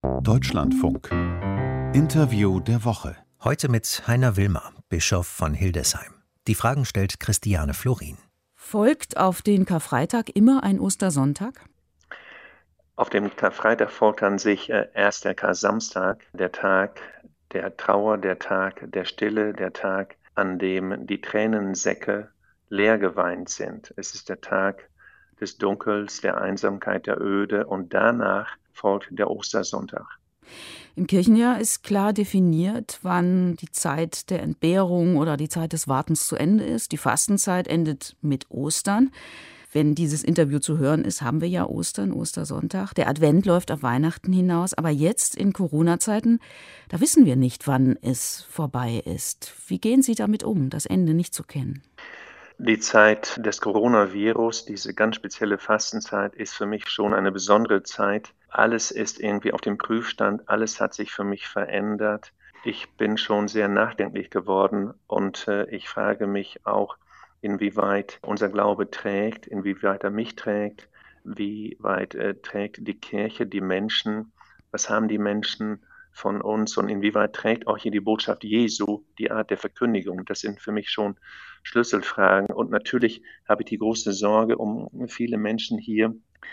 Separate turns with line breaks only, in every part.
Deutschlandfunk. Interview der Woche.
Heute mit Heiner Wilmer, Bischof von Hildesheim. Die Fragen stellt Christiane Florin.
Folgt auf den Karfreitag immer ein Ostersonntag?
Auf dem Karfreitag folgt an sich erst der Kar-Samstag, der Tag der Trauer, der Tag der Stille, der Tag, an dem die Tränensäcke leer geweint sind. Es ist der Tag des Dunkels, der Einsamkeit, der Öde, und danach folgt der Ostersonntag.
Im Kirchenjahr ist klar definiert, wann die Zeit der Entbehrung oder die Zeit des Wartens zu Ende ist. Die Fastenzeit endet mit Ostern. Wenn dieses Interview zu hören ist, haben wir ja Ostern, Ostersonntag. Der Advent läuft auf Weihnachten hinaus. Aber jetzt in Corona-Zeiten, da wissen wir nicht, wann es vorbei ist. Wie gehen Sie damit um, das Ende nicht zu kennen?
Die Zeit des Coronavirus, diese ganz spezielle Fastenzeit, ist für mich schon eine besondere Zeit. Alles ist irgendwie auf dem Prüfstand, alles hat sich für mich verändert. Ich bin schon sehr nachdenklich geworden und ich frage mich auch, inwieweit unser Glaube trägt, inwieweit er mich trägt, wie weit trägt die Kirche, die Menschen, was haben die Menschen von uns und inwieweit trägt auch hier die Botschaft Jesu, die Art der Verkündigung. Das sind für mich schon Schlüsselfragen. Und natürlich habe ich die große Sorge um viele Menschen hier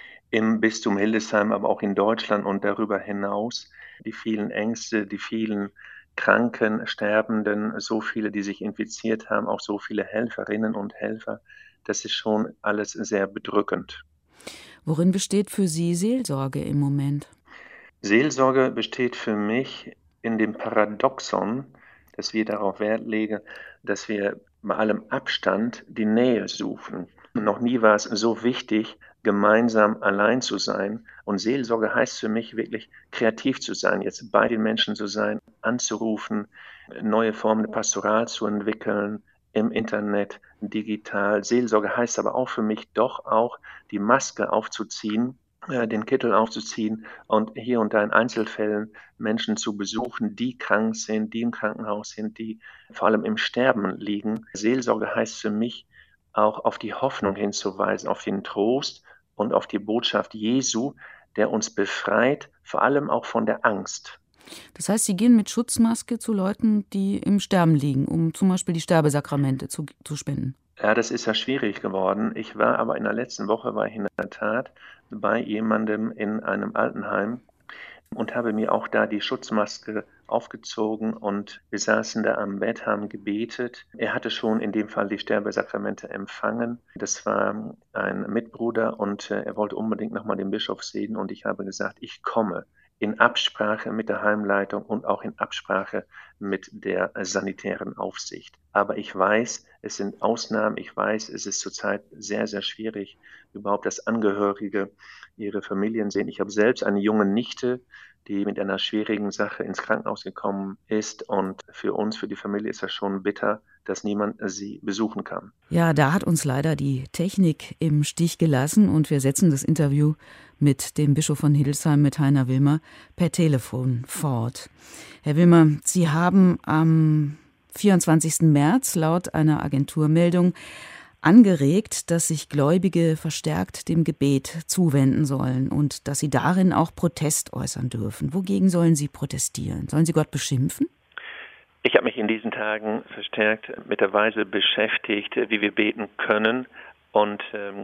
im Bistum Hildesheim, aber auch in Deutschland und darüber hinaus. Die vielen Ängste, die vielen Kranken, Sterbenden, so viele, die sich infiziert haben, auch so viele Helferinnen und Helfer. Das ist schon alles sehr bedrückend.
Worin besteht für Sie Seelsorge im Moment?
Seelsorge besteht für mich in dem Paradoxon, dass wir darauf Wert legen, dass wir bei allem Abstand die Nähe suchen. Noch nie war es so wichtig, gemeinsam allein zu sein. Und Seelsorge heißt für mich wirklich kreativ zu sein, jetzt bei den Menschen zu sein, anzurufen, neue Formen der Pastoral zu entwickeln, im Internet, digital. Seelsorge heißt aber auch für mich doch auch, die Maske aufzuziehen, den Kittel aufzuziehen und hier und da in Einzelfällen Menschen zu besuchen, die krank sind, die im Krankenhaus sind, die vor allem im Sterben liegen. Seelsorge heißt für mich auch auf die Hoffnung hinzuweisen, auf den Trost und auf die Botschaft Jesu, der uns befreit, vor allem auch von der Angst.
Das heißt, Sie gehen mit Schutzmaske zu Leuten, die im Sterben liegen, um zum Beispiel die Sterbesakramente zu spenden.
Ja, das ist ja schwierig geworden. Ich war aber in der letzten Woche in der Tat bei jemandem in einem Altenheim und habe mir auch da die Schutzmaske aufgezogen und wir saßen da am Bett, haben gebetet. Er hatte schon in dem Fall die Sterbesakramente empfangen. Das war ein Mitbruder und er wollte unbedingt nochmal den Bischof sehen und ich habe gesagt, ich komme in Absprache mit der Heimleitung und auch in Absprache mit der sanitären Aufsicht. Aber ich weiß, es sind Ausnahmen. Ich weiß, es ist zurzeit sehr, sehr schwierig, überhaupt, dass Angehörige ihre Familien sehen. Ich habe selbst eine junge Nichte, die mit einer schwierigen Sache ins Krankenhaus gekommen ist. Und für uns, für die Familie ist das schon bitter, dass niemand sie besuchen kann.
Ja, da hat uns leider die Technik im Stich gelassen und wir setzen das Interview mit dem Bischof von Hildesheim, mit Heiner Wilmer, per Telefon fort. Herr Wilmer, Sie haben am 24. März laut einer Agenturmeldung angeregt, dass sich Gläubige verstärkt dem Gebet zuwenden sollen und dass sie darin auch Protest äußern dürfen. Wogegen sollen Sie protestieren? Sollen Sie Gott beschimpfen?
Ich habe mich in diesen Tagen verstärkt mit der Weise beschäftigt, wie wir beten können und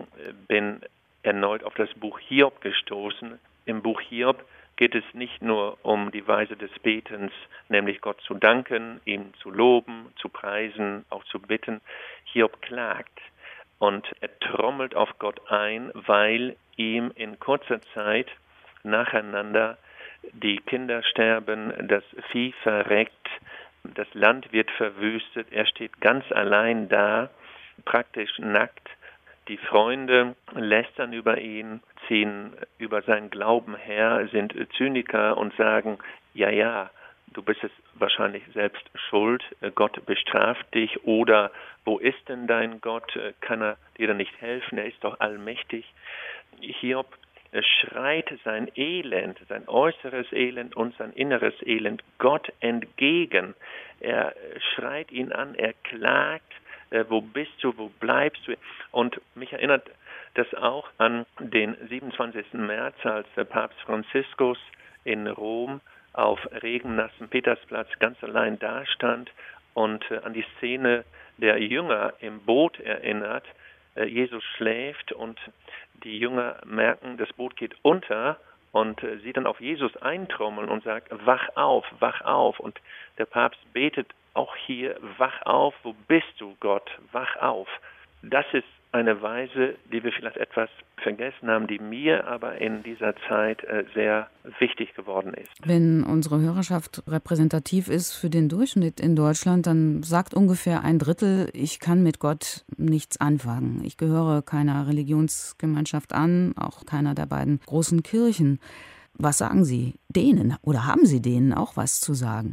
bin erneut auf das Buch Hiob gestoßen. Im Buch Hiob geht es nicht nur um die Weise des Betens, nämlich Gott zu danken, ihm zu loben, zu preisen, auch zu bitten. Hiob klagt und er trommelt auf Gott ein, weil ihm in kurzer Zeit nacheinander die Kinder sterben, das Vieh verreckt, das Land wird verwüstet, er steht ganz allein da, praktisch nackt. Die Freunde lästern über ihn, ziehen über seinen Glauben her, sind Zyniker und sagen, ja, du bist es wahrscheinlich selbst schuld, Gott bestraft dich oder wo ist denn dein Gott, kann er dir denn nicht helfen, er ist doch allmächtig. Hiob schreit sein Elend, sein äußeres Elend und sein inneres Elend Gott entgegen. Er schreit ihn an, er klagt, wo bist du, wo bleibst du? Und mich erinnert das auch an den 27. März, als der Papst Franziskus in Rom auf regennassem Petersplatz ganz allein dastand und an die Szene der Jünger im Boot erinnert. Jesus schläft und die Jünger merken, das Boot geht unter und sie dann auf Jesus eintrommeln und sagt, wach auf, wach auf. Und der Papst betet auch hier, wach auf, wo bist du, Gott, wach auf. Das ist eine Weise, die wir vielleicht etwas vergessen haben, die mir aber in dieser Zeit sehr wichtig geworden ist.
Wenn unsere Hörerschaft repräsentativ ist für den Durchschnitt in Deutschland, dann sagt ungefähr 1/3, ich kann mit Gott nichts anfangen. Ich gehöre keiner Religionsgemeinschaft an, auch keiner der beiden großen Kirchen. Was sagen Sie denen oder haben Sie denen auch was zu sagen?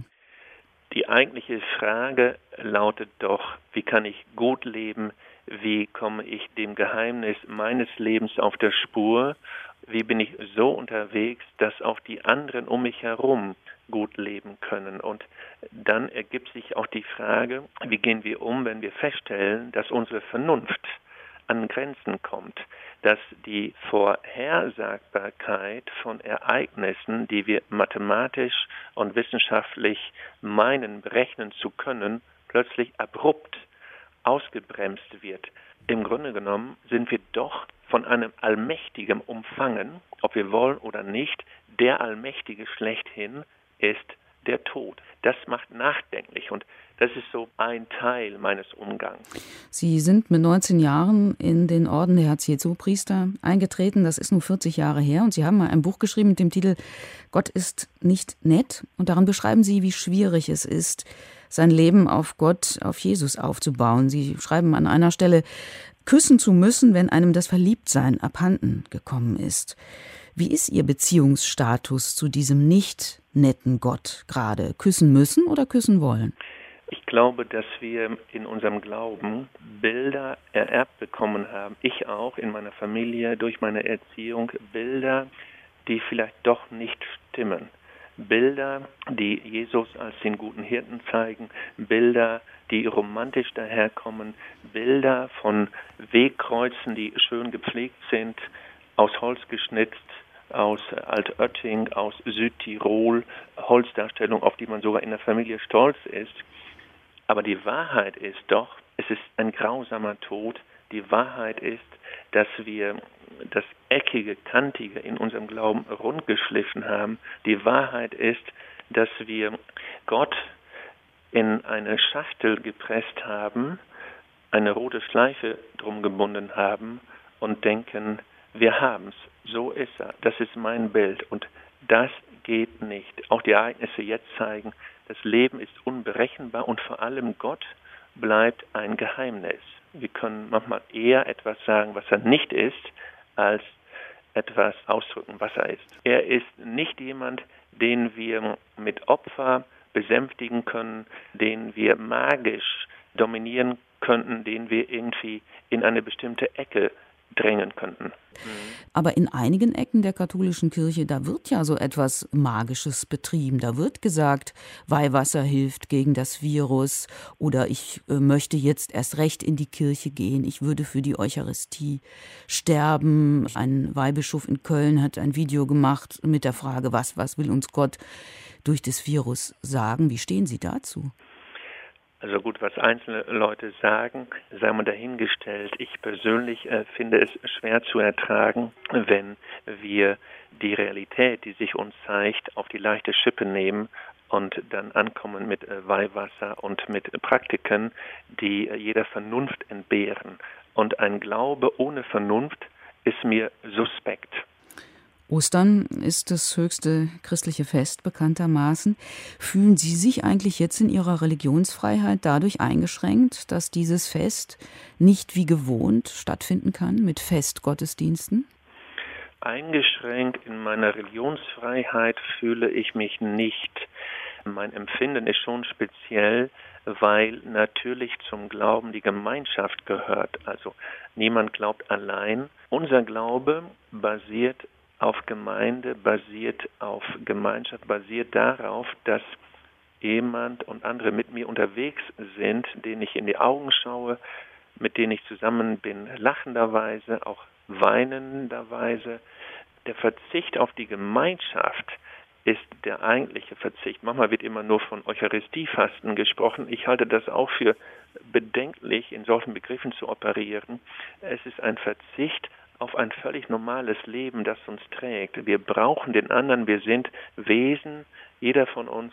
Die eigentliche Frage lautet doch, wie kann ich gut leben? Wie komme ich dem Geheimnis meines Lebens auf der Spur? Wie bin ich so unterwegs, dass auch die anderen um mich herum gut leben können? Und dann ergibt sich auch die Frage, wie gehen wir um, wenn wir feststellen, dass unsere Vernunft an Grenzen kommt, dass die Vorhersagbarkeit von Ereignissen, die wir mathematisch und wissenschaftlich meinen, berechnen zu können, plötzlich abrupt ausgebremst wird. Im Grunde genommen sind wir doch von einem Allmächtigen umfangen, ob wir wollen oder nicht. Der Allmächtige schlechthin ist der Tod. Das macht nachdenklich und das ist so ein Teil meines Umgangs.
Sie sind mit 19 Jahren in den Orden der Herz-Jesu-Priester eingetreten. Das ist nun 40 Jahre her. Und Sie haben mal ein Buch geschrieben mit dem Titel »Gott ist nicht nett«. Und darin beschreiben Sie, wie schwierig es ist, sein Leben auf Gott, auf Jesus aufzubauen. Sie schreiben an einer Stelle, küssen zu müssen, wenn einem das Verliebtsein abhanden gekommen ist. Wie ist Ihr Beziehungsstatus zu diesem nicht netten Gott gerade? Küssen müssen oder küssen wollen?
Ich glaube, dass wir in unserem Glauben Bilder ererbt bekommen haben. Ich auch in meiner Familie, durch meine Erziehung, Bilder, die vielleicht doch nicht stimmen. Bilder, die Jesus als den guten Hirten zeigen, Bilder, die romantisch daherkommen, Bilder von Wegkreuzen, die schön gepflegt sind, aus Holz geschnitzt, aus Altötting, aus Südtirol, Holzdarstellung, auf die man sogar in der Familie stolz ist. Aber die Wahrheit ist doch, es ist ein grausamer Tod. Die Wahrheit ist, dass wir das Eckige, Kantige in unserem Glauben rundgeschliffen haben. Die Wahrheit ist, dass wir Gott in eine Schachtel gepresst haben, eine rote Schleife drum gebunden haben und denken, wir haben's, so ist er, das ist mein Bild und das geht nicht. Auch die Ereignisse jetzt zeigen, das Leben ist unberechenbar und vor allem Gott bleibt ein Geheimnis. Wir können manchmal eher etwas sagen, was er nicht ist, als etwas ausdrücken, was er ist. Er ist nicht jemand, den wir mit Opfer besänftigen können, den wir magisch dominieren könnten, den wir irgendwie in eine bestimmte Ecke drängen könnten.
Aber in einigen Ecken der katholischen Kirche, da wird ja so etwas Magisches betrieben. Da wird gesagt, Weihwasser hilft gegen das Virus oder ich möchte jetzt erst recht in die Kirche gehen. Ich würde für die Eucharistie sterben. Ein Weihbischof in Köln hat ein Video gemacht mit der Frage, was will uns Gott durch das Virus sagen? Wie stehen Sie dazu?
Also gut, was einzelne Leute sagen, sei mal dahingestellt. Ich persönlich finde es schwer zu ertragen, wenn wir die Realität, die sich uns zeigt, auf die leichte Schippe nehmen und dann ankommen mit Weihwasser und mit Praktiken, die jeder Vernunft entbehren. Und ein Glaube ohne Vernunft ist mir suspekt.
Ostern ist das höchste christliche Fest bekanntermaßen. Fühlen Sie sich eigentlich jetzt in Ihrer Religionsfreiheit dadurch eingeschränkt, dass dieses Fest nicht wie gewohnt stattfinden kann mit Festgottesdiensten?
Eingeschränkt in meiner Religionsfreiheit fühle ich mich nicht. Mein Empfinden ist schon speziell, weil natürlich zum Glauben die Gemeinschaft gehört. Also niemand glaubt allein. Unser Glaube basiert auf Gemeinde, basiert auf Gemeinschaft, basiert darauf, dass jemand und andere mit mir unterwegs sind, denen ich in die Augen schaue, mit denen ich zusammen bin, lachenderweise, auch weinenderweise. Der Verzicht auf die Gemeinschaft der eigentliche Verzicht. Manchmal wird immer nur von Eucharistiefasten gesprochen. Ich halte das auch für bedenklich, in solchen Begriffen zu operieren. Es ist ein Verzicht auf ein völlig normales Leben, das uns trägt. Wir brauchen den anderen, wir sind Wesen, jeder von uns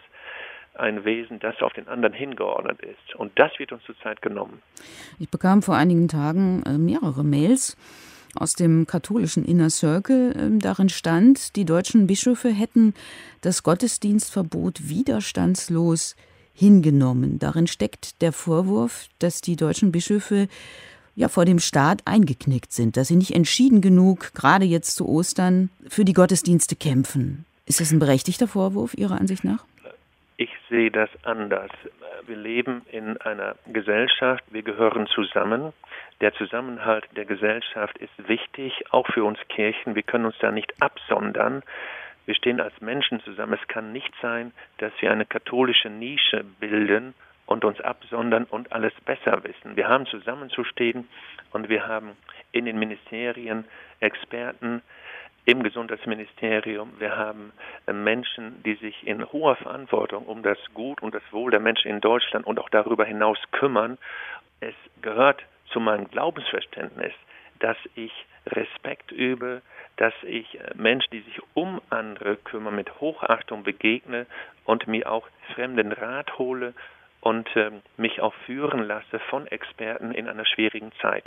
ein Wesen, das auf den anderen hingeordnet ist. Und das wird uns zurzeit genommen.
Ich bekam vor einigen Tagen mehrere Mails aus dem katholischen Inner Circle. Darin stand, die deutschen Bischöfe hätten das Gottesdienstverbot widerstandslos hingenommen. Darin steckt der Vorwurf, dass die deutschen Bischöfe vor dem Staat eingeknickt sind, dass sie nicht entschieden genug, gerade jetzt zu Ostern, für die Gottesdienste kämpfen. Ist das ein berechtigter Vorwurf Ihrer Ansicht nach?
Ich sehe das anders. Wir leben in einer Gesellschaft, wir gehören zusammen. Der Zusammenhalt der Gesellschaft ist wichtig, auch für uns Kirchen. Wir können uns da nicht absondern. Wir stehen als Menschen zusammen. Es kann nicht sein, dass wir eine katholische Nische bilden und uns absondern und alles besser wissen. Wir haben zusammenzustehen und wir haben in den Ministerien Experten, im Gesundheitsministerium. Wir haben Menschen, die sich in hoher Verantwortung um das Gut und das Wohl der Menschen in Deutschland und auch darüber hinaus kümmern. Es gehört zu meinem Glaubensverständnis, dass ich Respekt übe, dass ich Menschen, die sich um andere kümmern, mit Hochachtung begegne und mir auch fremden Rat hole und mich auch führen lasse von Experten in einer schwierigen Zeit.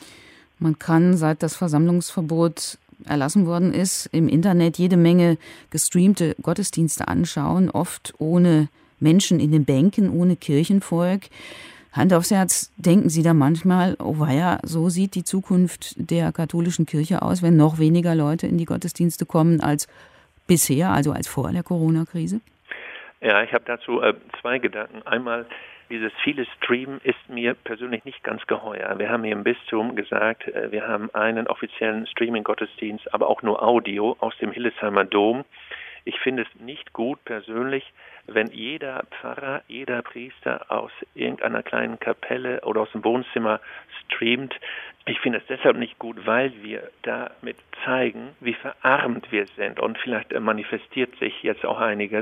Man kann, seit das Versammlungsverbot erlassen worden ist, im Internet jede Menge gestreamte Gottesdienste anschauen, oft ohne Menschen in den Bänken, ohne Kirchenvolk. Hand aufs Herz, denken Sie da manchmal, oh weia, so sieht die Zukunft der katholischen Kirche aus, wenn noch weniger Leute in die Gottesdienste kommen als bisher, also als vor der Corona-Krise?
Ja, ich habe dazu zwei Gedanken. Einmal, dieses viele Streamen ist mir persönlich nicht ganz geheuer. Wir haben hier im Bistum gesagt, wir haben einen offiziellen Streaming-Gottesdienst, aber auch nur Audio aus dem Hildesheimer Dom. Ich finde es nicht gut persönlich, wenn jeder Pfarrer, jeder Priester aus irgendeiner kleinen Kapelle oder aus dem Wohnzimmer streamt. Ich finde es deshalb nicht gut, weil wir damit zeigen, wie verarmt wir sind. Und vielleicht manifestiert sich jetzt auch einiges.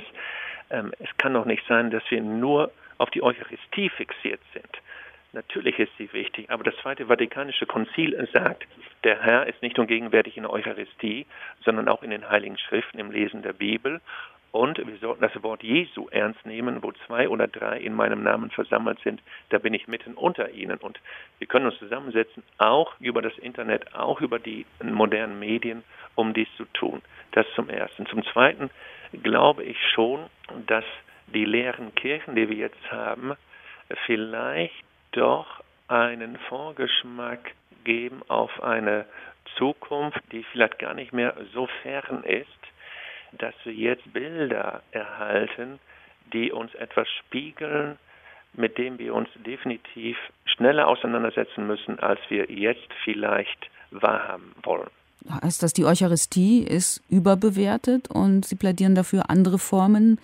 Es kann doch nicht sein, dass wir nur auf die Eucharistie fixiert sind. Natürlich ist sie wichtig, aber das Zweite Vatikanische Konzil sagt, der Herr ist nicht nur gegenwärtig in der Eucharistie, sondern auch in den Heiligen Schriften, im Lesen der Bibel. Und wir sollten das Wort Jesu ernst nehmen, wo 2 oder 3 in meinem Namen versammelt sind, da bin ich mitten unter ihnen. Und wir können uns zusammensetzen, auch über das Internet, auch über die modernen Medien, um dies zu tun. Das zum Ersten. Zum Zweiten glaube ich schon, dass die leeren Kirchen, die wir jetzt haben, vielleicht doch einen Vorgeschmack geben auf eine Zukunft, die vielleicht gar nicht mehr so fern ist, dass wir jetzt Bilder erhalten, die uns etwas spiegeln, mit dem wir uns definitiv schneller auseinandersetzen müssen, als wir jetzt vielleicht wahrhaben wollen.
Heißt das, die Eucharistie ist überbewertet und Sie plädieren dafür, andere Formen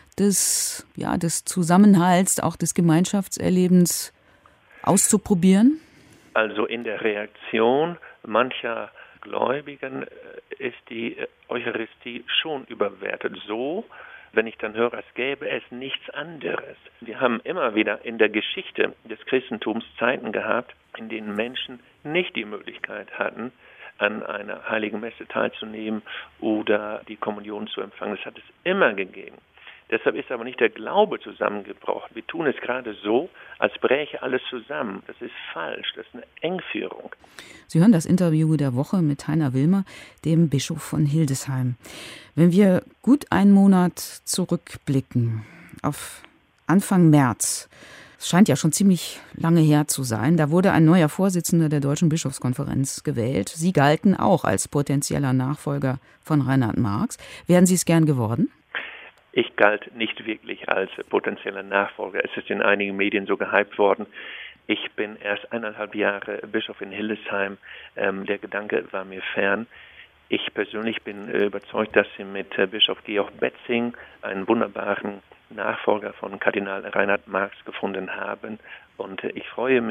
des Zusammenhalts, auch des Gemeinschaftserlebens auszuprobieren?
Also in der Reaktion mancher Gläubigen ist die Eucharistie schon überwertet. So, wenn ich dann höre, es gäbe es nichts anderes. Wir haben immer wieder in der Geschichte des Christentums Zeiten gehabt, in denen Menschen nicht die Möglichkeit hatten, an einer heiligen Messe teilzunehmen oder die Kommunion zu empfangen. Das hat es immer gegeben. Deshalb ist aber nicht der Glaube zusammengebrochen. Wir tun es gerade so, als bräche alles zusammen. Das ist falsch, das ist eine Engführung.
Sie hören das Interview der Woche mit Heiner Wilmer, dem Bischof von Hildesheim. Wenn wir gut einen Monat zurückblicken auf Anfang März, es scheint ja schon ziemlich lange her zu sein, da wurde ein neuer Vorsitzender der Deutschen Bischofskonferenz gewählt. Sie galten auch als potenzieller Nachfolger von Reinhard Marx. Wären Sie es gern geworden?
Ich galt nicht wirklich als potenzieller Nachfolger. Es ist in einigen Medien so gehypt worden. Ich bin erst 1,5 Jahre Bischof in Hildesheim. Der Gedanke war mir fern. Ich persönlich bin überzeugt, dass Sie mit Bischof Georg Betzing einen wunderbaren Nachfolger von Kardinal Reinhard Marx gefunden haben. Und ich freue mich,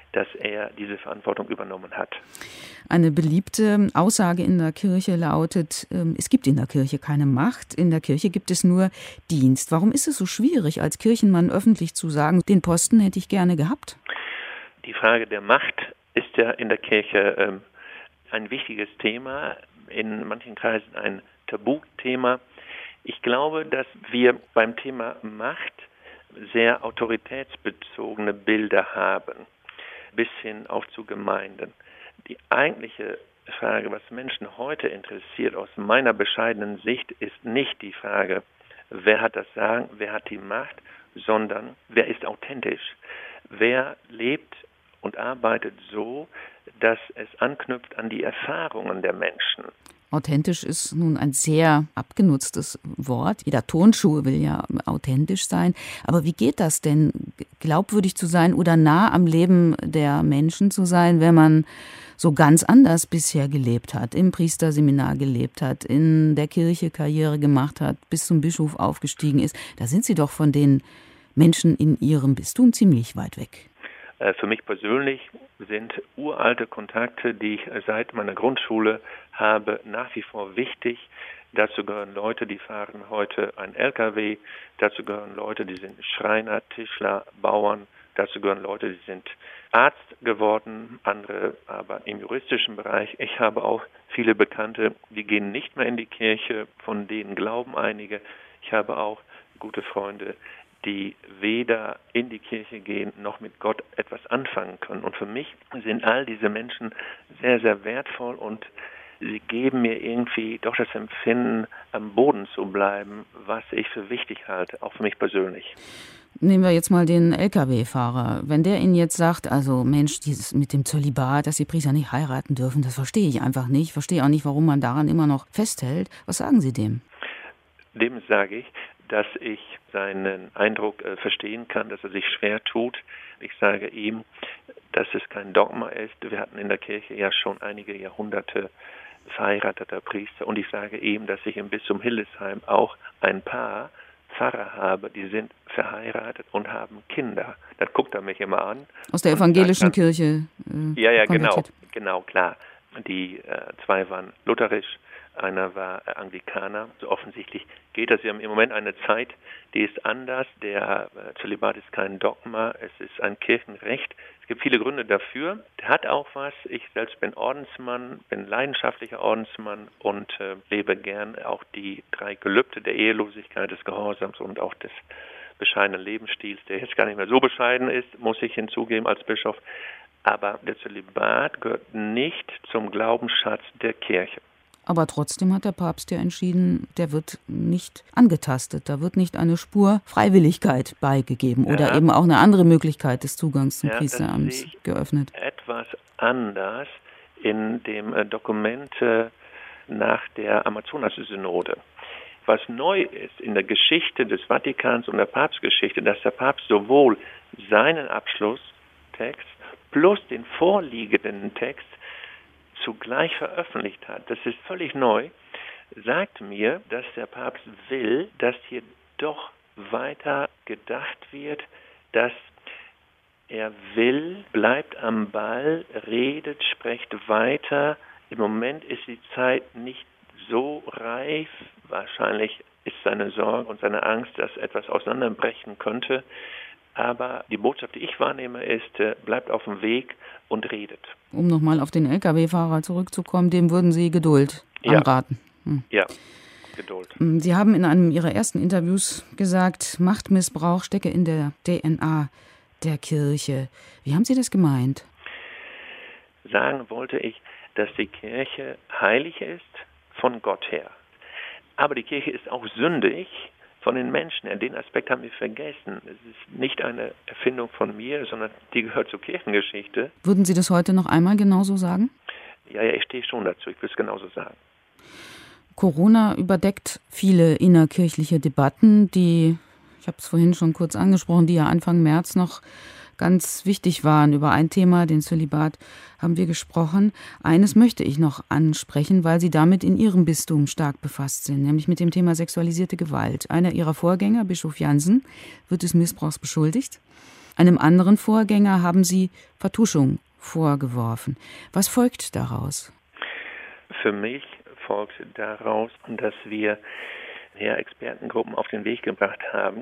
dass er diese Verantwortung übernommen hat.
Eine beliebte Aussage in der Kirche lautet, es gibt in der Kirche keine Macht, in der Kirche gibt es nur Dienst. Warum ist es so schwierig, als Kirchenmann öffentlich zu sagen, den Posten hätte ich gerne gehabt?
Die Frage der Macht ist ja in der Kirche ein wichtiges Thema, in manchen Kreisen ein Tabuthema. Ich glaube, dass wir beim Thema Macht sehr autoritätsbezogene Bilder haben, bis hin auch zu Gemeinden. Die eigentliche Frage, was Menschen heute interessiert, aus meiner bescheidenen Sicht, ist nicht die Frage, wer hat das Sagen, wer hat die Macht, sondern wer ist authentisch, wer lebt und arbeitet so, dass es anknüpft an die Erfahrungen der Menschen.
Authentisch ist nun ein sehr abgenutztes Wort. Jeder Turnschuh will ja authentisch sein. Aber wie geht das denn, glaubwürdig zu sein oder nah am Leben der Menschen zu sein, wenn man so ganz anders bisher gelebt hat, im Priesterseminar gelebt hat, in der Kirche Karriere gemacht hat, bis zum Bischof aufgestiegen ist? Da sind Sie doch von den Menschen in Ihrem Bistum ziemlich weit weg.
Für mich persönlich sind uralte Kontakte, die ich seit meiner Grundschule habe, nach wie vor wichtig. Dazu gehören Leute, die fahren heute ein LKW. Dazu gehören Leute, die sind Schreiner, Tischler, Bauern. Dazu gehören Leute, die sind Arzt geworden, andere aber im juristischen Bereich. Ich habe auch viele Bekannte, die gehen nicht mehr in die Kirche, von denen glauben einige. Ich habe auch gute Freunde, die weder in die Kirche gehen, noch mit Gott etwas anfangen können. Und für mich sind all diese Menschen sehr, sehr wertvoll und sie geben mir irgendwie doch das Empfinden, am Boden zu bleiben, was ich für wichtig halte, auch für mich persönlich.
Nehmen wir jetzt mal den Lkw-Fahrer. Wenn der Ihnen jetzt sagt, also Mensch, dieses mit dem Zölibat, dass die Priester nicht heiraten dürfen, das verstehe ich einfach nicht. Ich verstehe auch nicht, warum man daran immer noch festhält. Was sagen Sie dem?
Dem sage ich, dass ich seinen Eindruck verstehen kann, dass er sich schwer tut. Ich sage ihm, dass es kein Dogma ist. Wir hatten in der Kirche ja schon einige Jahrhunderte verheirateter Priester. Und ich sage ihm, dass ich im Bistum Hildesheim auch ein paar Pfarrer habe, die sind verheiratet und haben Kinder. Dann guckt er mich immer an.
Aus der evangelischen Kirche?
Ja, genau, klar. Die zwei waren lutherisch, einer war Anglikaner. So offensichtlich geht das. Wir haben im Moment eine Zeit, die ist anders. Der Zölibat ist kein Dogma, es ist ein Kirchenrecht. Es gibt viele Gründe dafür. Der hat auch was. Ich selbst bin Ordensmann, bin leidenschaftlicher Ordensmann und lebe gern auch die 3 Gelübde der Ehelosigkeit, des Gehorsams und auch des bescheidenen Lebensstils, der jetzt gar nicht mehr so bescheiden ist, muss ich hinzugeben als Bischof. Aber der Zölibat gehört nicht zum Glaubensschatz der Kirche.
Aber trotzdem hat der Papst ja entschieden, der wird nicht angetastet. Da wird nicht eine Spur Freiwilligkeit beigegeben oder eben auch eine andere Möglichkeit des Zugangs zum Priesteramt geöffnet.
Etwas anders in dem Dokument nach der Amazonas-Synode. Was neu ist in der Geschichte des Vatikans und der Papstgeschichte, dass der Papst sowohl seinen Abschlusstext plus den vorliegenden Text zugleich veröffentlicht hat, das ist völlig neu, sagt mir, dass der Papst will, dass hier doch weiter gedacht wird, dass er will, bleibt am Ball, redet, spricht weiter. Im Moment ist die Zeit nicht so reif. Wahrscheinlich ist seine Sorge und seine Angst, dass etwas auseinanderbrechen könnte. Aber die Botschaft, die ich wahrnehme, ist, bleibt auf dem Weg und redet.
Um nochmal auf den Lkw-Fahrer zurückzukommen, dem würden Sie Geduld anraten.
Ja, Geduld.
Sie haben in einem Ihrer ersten Interviews gesagt, Machtmissbrauch stecke in der DNA der Kirche. Wie haben Sie das gemeint?
Sagen wollte ich, dass die Kirche heilig ist von Gott her. Aber die Kirche ist auch sündig von den Menschen her. Den Aspekt haben wir vergessen. Es ist nicht eine Erfindung von mir, sondern die gehört zur Kirchengeschichte.
Würden Sie das heute noch einmal genauso sagen?
Ja, ich stehe schon dazu. Ich will es genauso sagen.
Corona überdeckt viele innerkirchliche Debatten, die, ich habe es vorhin schon kurz angesprochen, die ja Anfang März noch ganz wichtig waren. Über ein Thema, den Zölibat, haben wir gesprochen. Eines möchte ich noch ansprechen, weil Sie damit in Ihrem Bistum stark befasst sind, nämlich mit dem Thema sexualisierte Gewalt. Einer Ihrer Vorgänger, Bischof Jansen, wird des Missbrauchs beschuldigt. Einem anderen Vorgänger haben Sie Vertuschung vorgeworfen. Was folgt daraus?
Für mich folgt daraus, dass wir Expertengruppen auf den Weg gebracht haben,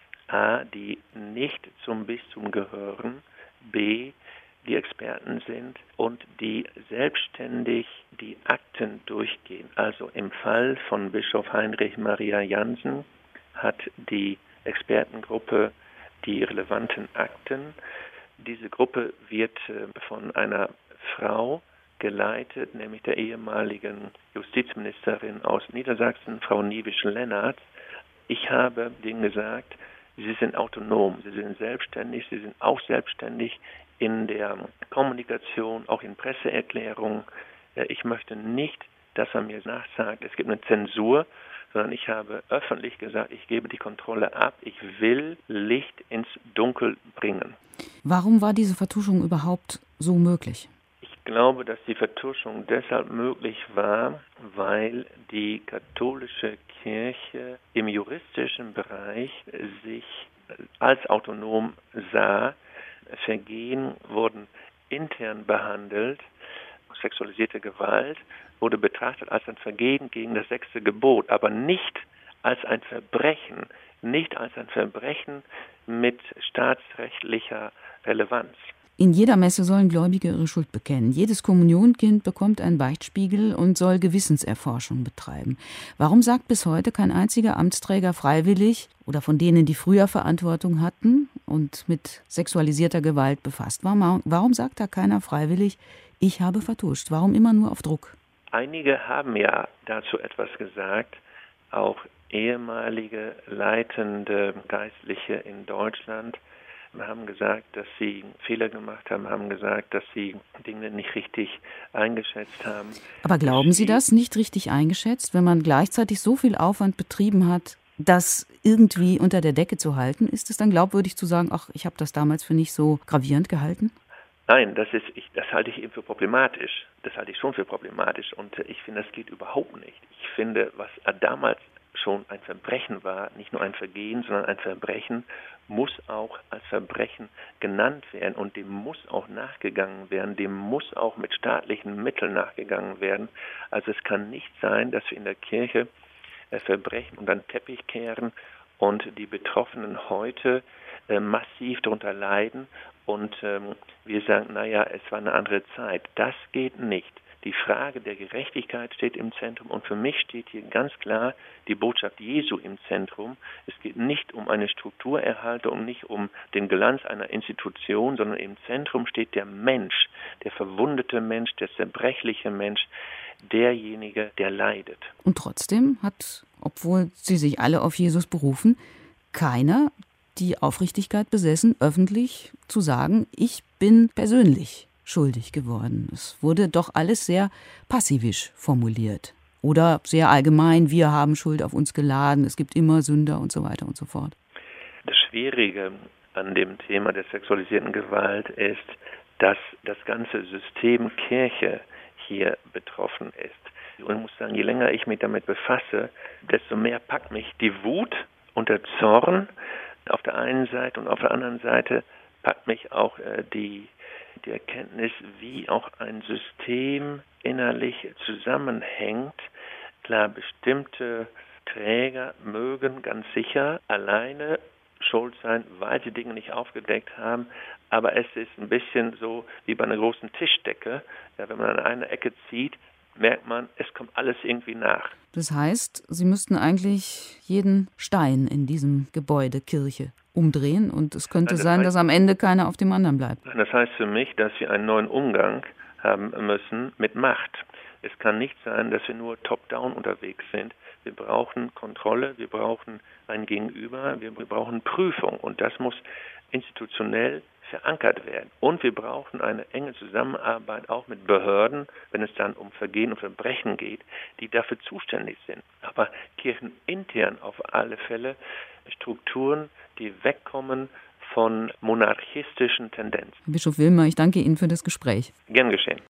a, die nicht zum Bistum gehören, b, die Experten sind und die selbstständig die Akten durchgehen. Also im Fall von Bischof Heinrich Maria Jansen hat die Expertengruppe die relevanten Akten. Diese Gruppe wird von einer Frau geleitet, nämlich der ehemaligen Justizministerin aus Niedersachsen, Frau Niewisch-Lennart. Ich habe denen gesagt, sie sind autonom, sie sind selbstständig, sie sind auch selbstständig in der Kommunikation, auch in Presseerklärungen. Ich möchte nicht, dass man mir nachsagt, es gibt eine Zensur, sondern ich habe öffentlich gesagt, ich gebe die Kontrolle ab, ich will Licht ins Dunkel bringen.
Warum war diese Vertuschung überhaupt so möglich?
Ich glaube, dass die Vertuschung deshalb möglich war, weil die katholische Kirche im juristischen Bereich sich als autonom sah. Vergehen wurden intern behandelt. Sexualisierte Gewalt wurde betrachtet als ein Vergehen gegen das 6. Gebot, aber nicht als ein Verbrechen, nicht als ein Verbrechen mit staatsrechtlicher Relevanz.
In jeder Messe sollen Gläubige ihre Schuld bekennen. Jedes Kommunionkind bekommt einen Beichtspiegel und soll Gewissenserforschung betreiben. Warum sagt bis heute kein einziger Amtsträger freiwillig oder von denen, die früher Verantwortung hatten und mit sexualisierter Gewalt befasst waren, warum sagt da keiner freiwillig, ich habe vertuscht? Warum immer nur auf Druck?
Einige haben ja dazu etwas gesagt, auch ehemalige leitende Geistliche in Deutschland haben gesagt, dass sie Fehler gemacht haben, haben gesagt, dass sie Dinge nicht richtig eingeschätzt haben.
Aber glauben Sie das, nicht richtig eingeschätzt, wenn man gleichzeitig so viel Aufwand betrieben hat, das irgendwie unter der Decke zu halten? Ist es dann glaubwürdig zu sagen, ach, ich habe das damals für nicht so gravierend gehalten?
Nein, das halte ich eben für problematisch. Das halte ich schon für problematisch und ich finde, das geht überhaupt nicht. Ich finde, was damals schon ein Verbrechen war, nicht nur ein Vergehen, sondern ein Verbrechen, muss auch als Verbrechen genannt werden und dem muss auch nachgegangen werden, dem muss auch mit staatlichen Mitteln nachgegangen werden. Also es kann nicht sein, dass wir in der Kirche Verbrechen unter den Teppich kehren und die Betroffenen heute massiv darunter leiden und wir sagen, naja, es war eine andere Zeit. Das geht nicht. Die Frage der Gerechtigkeit steht im Zentrum und für mich steht hier ganz klar die Botschaft Jesu im Zentrum. Es geht nicht um eine Strukturerhaltung und nicht um den Glanz einer Institution, sondern im Zentrum steht der Mensch, der verwundete Mensch, der zerbrechliche Mensch, derjenige, der leidet.
Und trotzdem hat, obwohl sie sich alle auf Jesus berufen, keiner die Aufrichtigkeit besessen, öffentlich zu sagen, ich bin persönlich schuldig geworden. Es wurde doch alles sehr passivisch formuliert. Oder sehr allgemein, wir haben Schuld auf uns geladen, es gibt immer Sünder und so weiter und so fort. Das
Schwierige an dem Thema der sexualisierten Gewalt ist, dass das ganze System Kirche hier betroffen ist. Und ich muss sagen, je länger ich mich damit befasse, desto mehr packt mich die Wut und der Zorn auf der einen Seite und auf der anderen Seite packt mich auch die Erkenntnis, wie auch ein System innerlich zusammenhängt. Klar, bestimmte Träger mögen ganz sicher alleine schuld sein, weil sie Dinge nicht aufgedeckt haben, aber es ist ein bisschen so wie bei einer großen Tischdecke. Ja, wenn man an einer Ecke zieht, merkt man, es kommt alles irgendwie nach.
Das heißt, Sie müssten eigentlich jeden Stein in diesem Gebäude Kirche umdrehen und es könnte sein, dass am Ende keiner auf dem anderen bleibt.
Das heißt für mich, dass wir einen neuen Umgang haben müssen mit Macht. Es kann nicht sein, dass wir nur top-down unterwegs sind. Wir brauchen Kontrolle, wir brauchen ein Gegenüber, wir brauchen Prüfung und das muss institutionell verankert werden. Und wir brauchen eine enge Zusammenarbeit auch mit Behörden, wenn es dann um Vergehen und Verbrechen geht, die dafür zuständig sind. Aber kirchenintern auf alle Fälle Strukturen, die wegkommen von monarchistischen Tendenzen.
Bischof Wilmer, ich danke Ihnen für das Gespräch.
Gern geschehen.